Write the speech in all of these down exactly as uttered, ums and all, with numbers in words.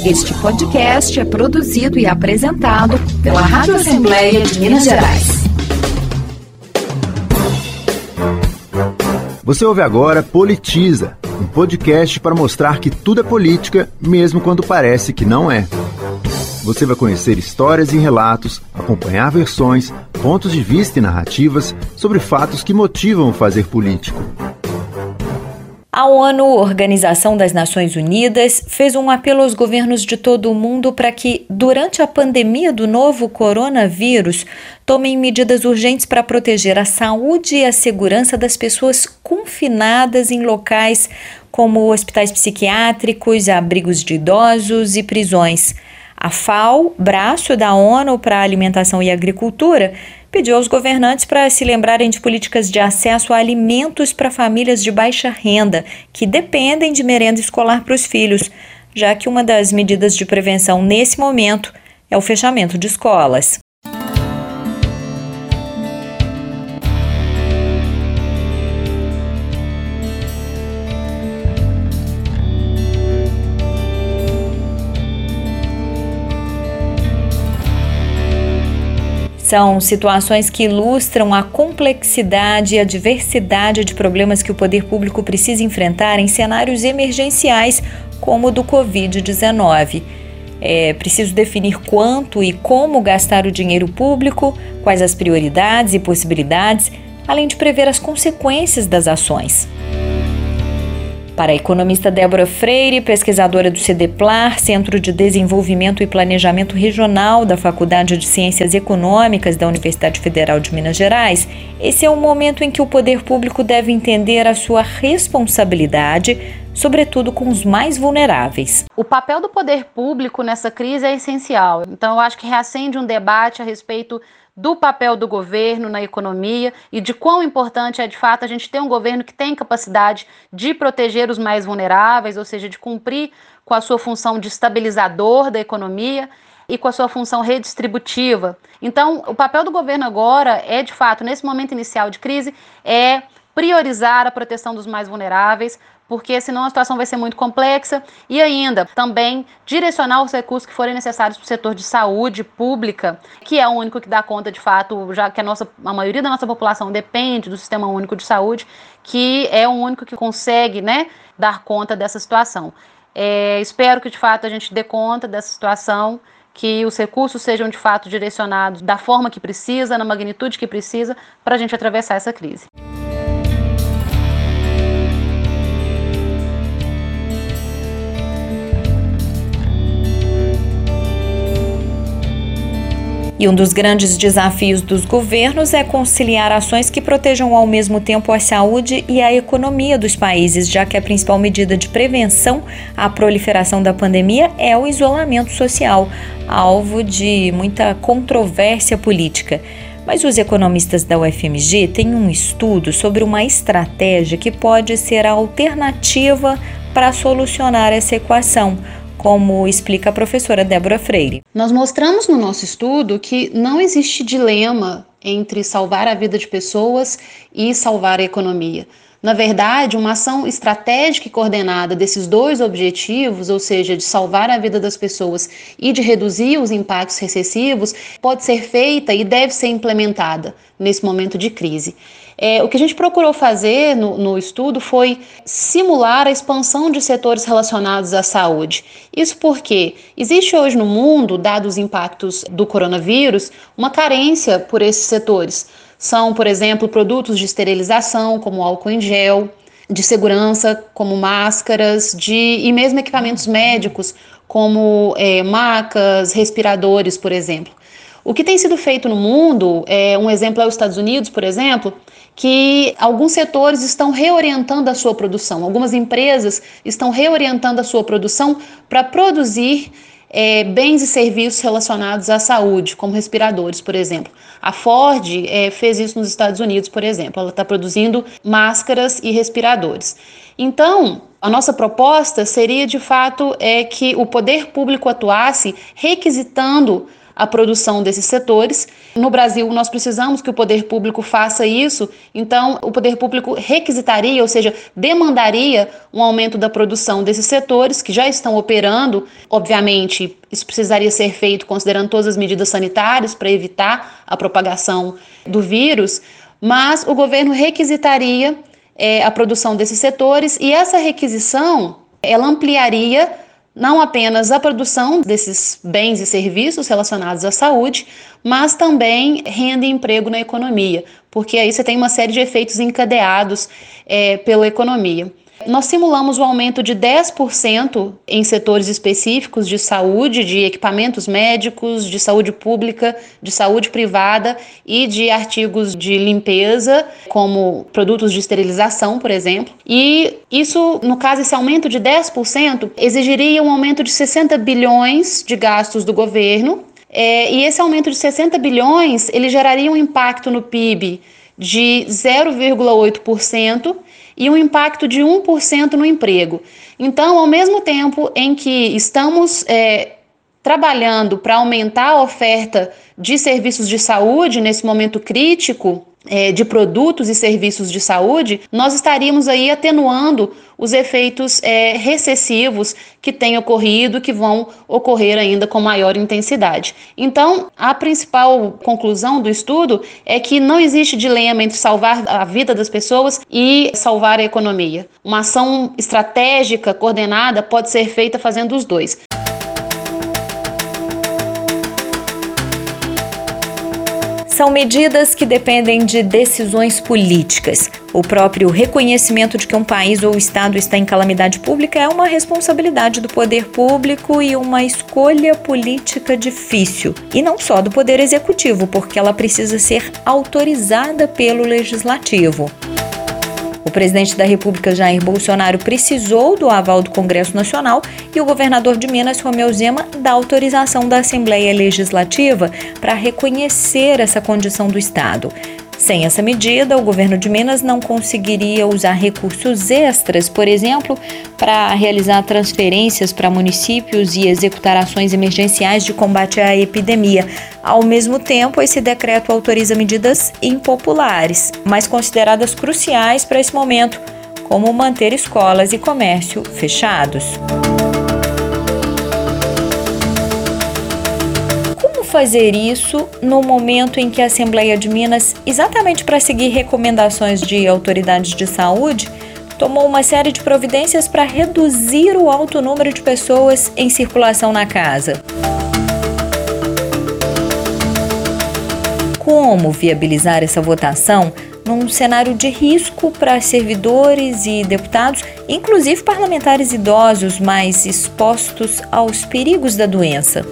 Este podcast é produzido e apresentado pela Rádio Assembleia de Minas Gerais. Você ouve agora Politiza, um podcast para mostrar que tudo é política, mesmo quando parece que não é. Você vai conhecer histórias e relatos, acompanhar versões, pontos de vista e narrativas sobre fatos que motivam o fazer político. A ONU, Organização das Nações Unidas, fez um apelo aos governos de todo o mundo para que, durante a pandemia do novo coronavírus, tomem medidas urgentes para proteger a saúde e a segurança das pessoas confinadas em locais como hospitais psiquiátricos, abrigos de idosos e prisões. A FAO, braço da ONU para a Alimentação e Agricultura, pediu aos governantes para se lembrarem de políticas de acesso a alimentos para famílias de baixa renda, que dependem de merenda escolar para os filhos, já que uma das medidas de prevenção nesse momento é o fechamento de escolas. São situações que ilustram a complexidade e a diversidade de problemas que o poder público precisa enfrentar em cenários emergenciais como o do covid dezenove. É preciso definir quanto e como gastar o dinheiro público, quais as prioridades e possibilidades, além de prever as consequências das ações. Para a economista Débora Freire, pesquisadora do CEDEPLAR, Centro de Desenvolvimento e Planejamento Regional da Faculdade de Ciências Econômicas da Universidade Federal de Minas Gerais, esse é o momento em que o poder público deve entender a sua responsabilidade, sobretudo com os mais vulneráveis. O papel do poder público nessa crise é essencial. Então, eu acho que reacende um debate a respeito do papel do governo na economia e de quão importante é, de fato, a gente ter um governo que tem capacidade de proteger os mais vulneráveis, ou seja, de cumprir com a sua função de estabilizador da economia e com a sua função redistributiva. Então, o papel do governo agora é, de fato, nesse momento inicial de crise, é priorizar a proteção dos mais vulneráveis, porque senão a situação vai ser muito complexa, e ainda também direcionar os recursos que forem necessários para o setor de saúde pública, que é o único que dá conta, de fato, já que a, nossa, a maioria da nossa população depende do Sistema Único de Saúde, que é o único que consegue, né, dar conta dessa situação. É, espero que, de fato, a gente dê conta dessa situação, que os recursos sejam, de fato, direcionados da forma que precisa, na magnitude que precisa, para a gente atravessar essa crise. E um dos grandes desafios dos governos é conciliar ações que protejam ao mesmo tempo a saúde e a economia dos países, já que a principal medida de prevenção à proliferação da pandemia é o isolamento social, alvo de muita controvérsia política. Mas os economistas da U F M G têm um estudo sobre uma estratégia que pode ser a alternativa para solucionar essa equação, como explica a professora Débora Freire. Nós mostramos no nosso estudo que não existe dilema entre salvar a vida de pessoas e salvar a economia. Na verdade, uma ação estratégica e coordenada desses dois objetivos, ou seja, de salvar a vida das pessoas e de reduzir os impactos recessivos, pode ser feita e deve ser implementada nesse momento de crise. É, o que a gente procurou fazer no, no estudo foi simular a expansão de setores relacionados à saúde. Isso porque existe hoje no mundo, dados os impactos do coronavírus, uma carência por esses setores. São, por exemplo, produtos de esterilização, como álcool em gel, de segurança, como máscaras, de, e mesmo equipamentos médicos, como é, macas, respiradores, por exemplo. O que tem sido feito no mundo, é, um exemplo é os Estados Unidos, por exemplo, que alguns setores estão reorientando a sua produção, algumas empresas estão reorientando a sua produção para produzir É, bens e serviços relacionados à saúde, como respiradores, por exemplo. A Ford é, fez isso nos Estados Unidos, por exemplo. Ela está produzindo máscaras e respiradores. Então, a nossa proposta seria, de fato, é que o poder público atuasse requisitando a produção desses setores. No Brasil, nós precisamos que o poder público faça isso, então o poder público requisitaria, ou seja, demandaria um aumento da produção desses setores que já estão operando. Obviamente, isso precisaria ser feito considerando todas as medidas sanitárias para evitar a propagação do vírus, mas o governo requisitaria é, a produção desses setores, e essa requisição ela ampliaria não apenas a produção desses bens e serviços relacionados à saúde, mas também renda e emprego na economia, porque aí você tem uma série de efeitos encadeados é, pela economia. Nós simulamos o aumento de dez por cento em setores específicos de saúde, de equipamentos médicos, de saúde pública, de saúde privada e de artigos de limpeza, como produtos de esterilização, por exemplo. E isso, no caso, esse aumento de dez por cento exigiria um aumento de sessenta bilhões de gastos do governo. É, e esse aumento de sessenta bilhões, ele geraria um impacto no P I B de zero vírgula oito por cento e um impacto de um por cento no emprego. Então, ao mesmo tempo em que estamos é, trabalhando para aumentar a oferta de serviços de saúde nesse momento crítico, é, de produtos e serviços de saúde, nós estaríamos aí atenuando os efeitos é, recessivos que têm ocorrido, que vão ocorrer ainda com maior intensidade. Então, a principal conclusão do estudo é que não existe dilema entre salvar a vida das pessoas e salvar a economia. Uma ação estratégica, coordenada, pode ser feita fazendo os dois. São medidas que dependem de decisões políticas. O próprio reconhecimento de que um país ou estado está em calamidade pública é uma responsabilidade do poder público e uma escolha política difícil. E não só do poder executivo, porque ela precisa ser autorizada pelo legislativo. O presidente da República, Jair Bolsonaro, precisou do aval do Congresso Nacional e o governador de Minas, Romeu Zema, da autorização da Assembleia Legislativa para reconhecer essa condição do Estado. Sem essa medida, o governo de Minas não conseguiria usar recursos extras, por exemplo, para realizar transferências para municípios e executar ações emergenciais de combate à epidemia. Ao mesmo tempo, esse decreto autoriza medidas impopulares, mas consideradas cruciais para esse momento, como manter escolas e comércio fechados. Fazer isso no momento em que a Assembleia de Minas, exatamente para seguir recomendações de autoridades de saúde, tomou uma série de providências para reduzir o alto número de pessoas em circulação na casa. Como viabilizar essa votação num cenário de risco para servidores e deputados, inclusive parlamentares idosos mais expostos aos perigos da doença?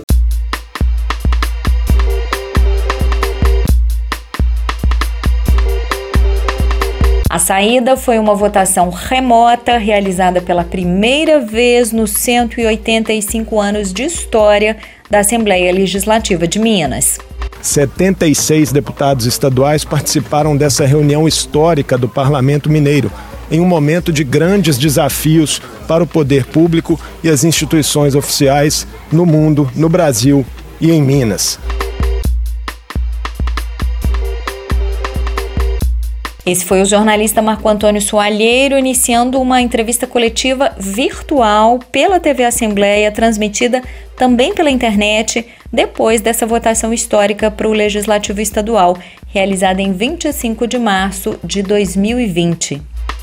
A saída foi uma votação remota realizada pela primeira vez nos cento e oitenta e cinco anos de história da Assembleia Legislativa de Minas. setenta e seis deputados estaduais participaram dessa reunião histórica do Parlamento Mineiro, em um momento de grandes desafios para o poder público e as instituições oficiais no mundo, no Brasil e em Minas. Esse foi o jornalista Marco Antônio Soalheiro iniciando uma entrevista coletiva virtual pela T V Assembleia, transmitida também pela internet, depois dessa votação histórica para o Legislativo Estadual, realizada em vinte e cinco de março de dois mil e vinte.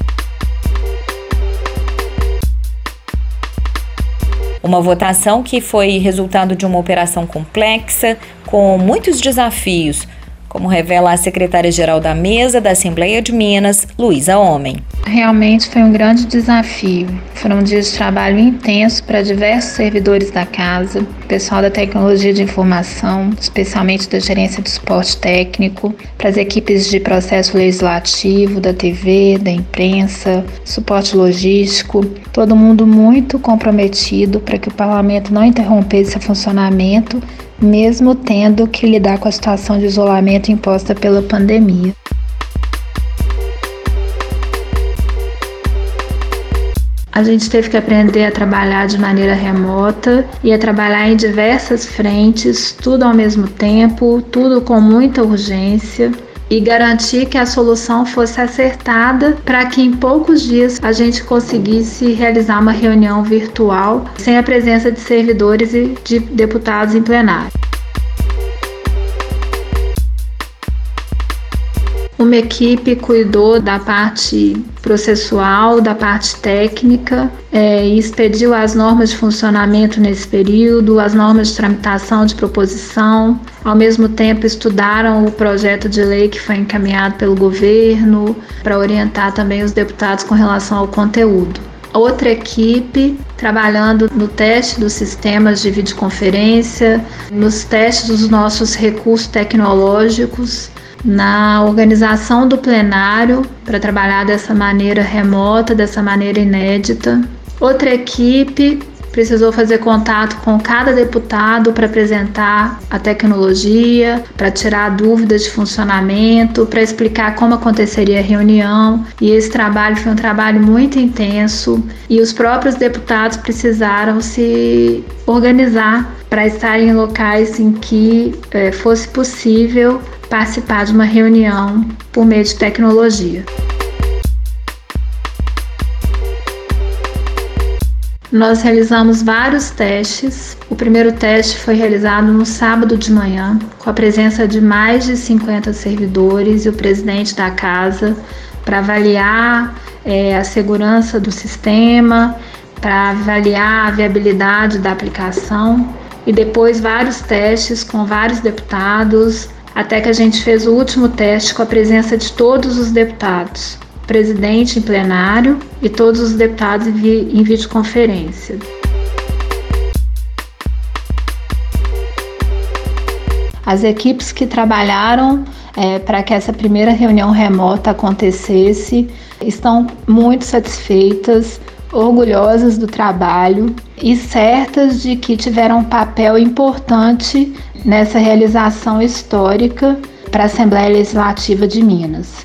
Uma votação que foi resultado de uma operação complexa, com muitos desafios, como revela a secretária-geral da Mesa da Assembleia de Minas, Luísa Homem. Realmente foi um grande desafio. Foram dias de trabalho intenso para diversos servidores da casa, pessoal da tecnologia de informação, especialmente da gerência do suporte técnico, para as equipes de processo legislativo, da T V, da imprensa, suporte logístico, todo mundo muito comprometido para que o parlamento não interrompesse seu funcionamento, mesmo tendo que lidar com a situação de isolamento imposta pela pandemia. A gente teve que aprender a trabalhar de maneira remota e a trabalhar em diversas frentes, tudo ao mesmo tempo, tudo com muita urgência, e garantir que a solução fosse acertada para que em poucos dias a gente conseguisse realizar uma reunião virtual sem a presença de servidores e de deputados em plenário. Uma equipe cuidou da parte processual, da parte técnica é, e expediu as normas de funcionamento nesse período, as normas de tramitação de proposição. Ao mesmo tempo, estudaram o projeto de lei que foi encaminhado pelo governo para orientar também os deputados com relação ao conteúdo. Outra equipe trabalhando no teste dos sistemas de videoconferência, nos testes dos nossos recursos tecnológicos, na organização do plenário para trabalhar dessa maneira remota, dessa maneira inédita. Outra equipe precisou fazer contato com cada deputado para apresentar a tecnologia, para tirar dúvidas de funcionamento, para explicar como aconteceria a reunião. E esse trabalho foi um trabalho muito intenso e os próprios deputados precisaram se organizar para estar em locais em que eh, fosse possível participar de uma reunião por meio de tecnologia. Nós realizamos vários testes. O primeiro teste foi realizado no sábado de manhã, com a presença de mais de cinquenta servidores e o presidente da casa, para avaliar é, a segurança do sistema, para avaliar a viabilidade da aplicação, e depois vários testes com vários deputados, até que a gente fez o último teste com a presença de todos os deputados, presidente em plenário e todos os deputados em, vi- em videoconferência. As equipes que trabalharam é, para que essa primeira reunião remota acontecesse estão muito satisfeitas, orgulhosas do trabalho e certas de que tiveram um papel importante nessa realização histórica para a Assembleia Legislativa de Minas.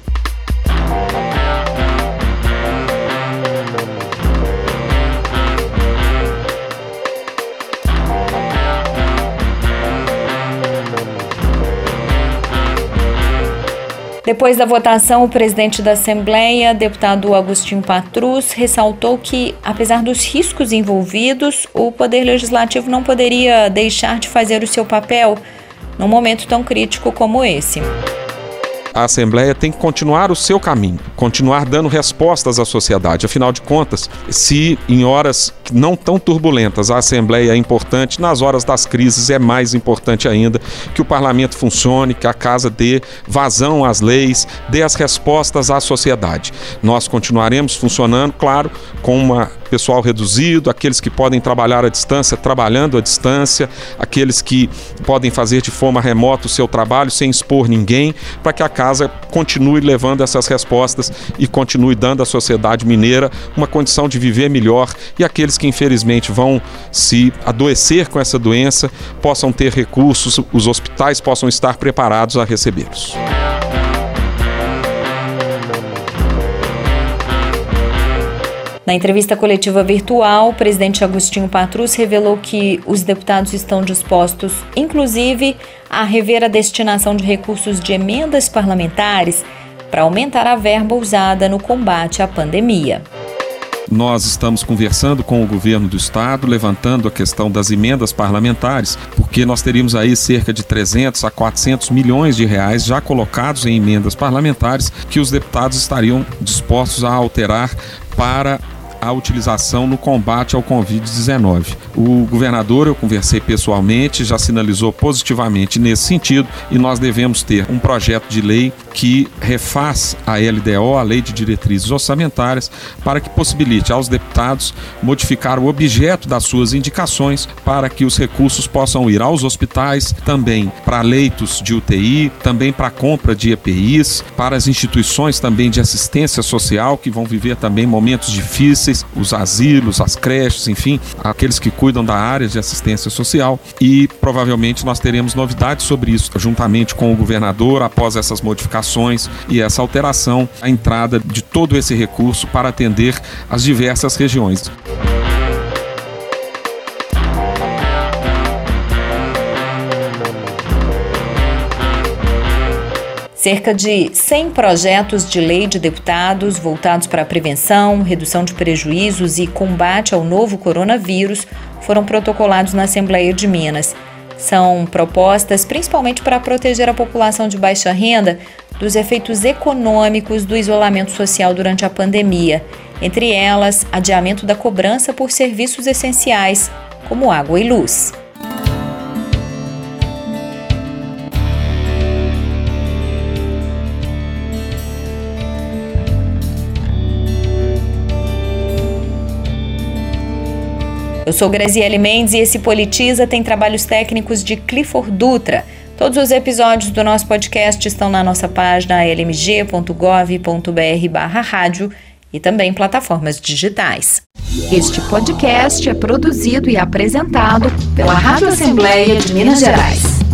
Depois da votação, o presidente da Assembleia, deputado Agostinho Patrus, ressaltou que, apesar dos riscos envolvidos, o Poder Legislativo não poderia deixar de fazer o seu papel num momento tão crítico como esse. A Assembleia tem que continuar o seu caminho, continuar dando respostas à sociedade. Afinal de contas, se em horas não tão turbulentas a Assembleia é importante, nas horas das crises é mais importante ainda que o parlamento funcione, que a casa dê vazão às leis, dê as respostas à sociedade. Nós continuaremos funcionando, claro, com um pessoal reduzido, aqueles que podem trabalhar à distância, trabalhando à distância, aqueles que podem fazer de forma remota o seu trabalho sem expor ninguém, para que a casa continue levando essas respostas e continue dando à sociedade mineira uma condição de viver melhor, e aqueles que infelizmente vão se adoecer com essa doença possam ter recursos, os hospitais possam estar preparados a recebê-los. Na entrevista coletiva virtual, o presidente Agostinho Patrus revelou que os deputados estão dispostos, inclusive, a rever a destinação de recursos de emendas parlamentares para aumentar a verba usada no combate à pandemia. Nós estamos conversando com o governo do estado, levantando a questão das emendas parlamentares, porque nós teríamos aí cerca de trezentos a quatrocentos milhões de reais já colocados em emendas parlamentares que os deputados estariam dispostos a alterar para a utilização no combate ao covid dezenove. O governador, eu conversei pessoalmente, já sinalizou positivamente nesse sentido, e nós devemos ter um projeto de lei que refaz a L D O, a Lei de Diretrizes Orçamentárias, para que possibilite aos deputados modificar o objeto das suas indicações para que os recursos possam ir aos hospitais, também para leitos de U T I, também para a compra de E P Is, para as instituições também de assistência social que vão viver também momentos difíceis, os asilos, as creches, enfim, aqueles que cuidam da área de assistência social, e provavelmente nós teremos novidades sobre isso, juntamente com o governador, após essas modificações licitações e essa alteração, a entrada de todo esse recurso para atender as diversas regiões. Cerca de cem projetos de lei de deputados voltados para a prevenção, redução de prejuízos e combate ao novo coronavírus foram protocolados na Assembleia de Minas. São propostas principalmente para proteger a população de baixa renda dos efeitos econômicos do isolamento social durante a pandemia. Entre elas, adiamento da cobrança por serviços essenciais, como água e luz. Eu sou Graziele Mendes e esse Politiza tem trabalhos técnicos de Clifford Dutra. Todos os episódios do nosso podcast estão na nossa página l m g ponto gov ponto b r barra rádio e também em plataformas digitais. Este podcast é produzido e apresentado pela Rádio Assembleia de Minas Gerais.